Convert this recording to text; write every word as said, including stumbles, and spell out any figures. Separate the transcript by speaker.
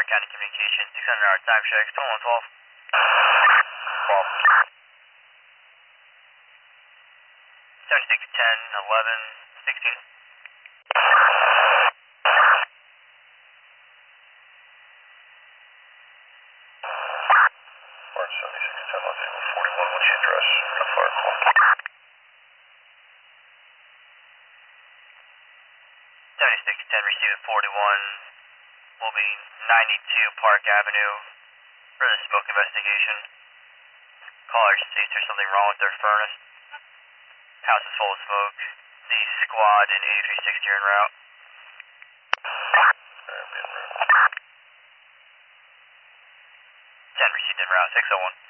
Speaker 1: County Communications, six hundred hour time check, twenty-one twelve.
Speaker 2: twelve.
Speaker 1: seventy-six ten eleven sixteen.
Speaker 2: seventy-six ten eleven forty-one, what's your address? The fire call.
Speaker 1: seventy-six ten received forty-one. Will be ninety-two Park Avenue for the smoke investigation. Caller states there's something wrong with their furnace. House is full of smoke. The squad in eighty-three sixty are en route.
Speaker 2: Alright, en route.
Speaker 1: ten received en route, six oh one.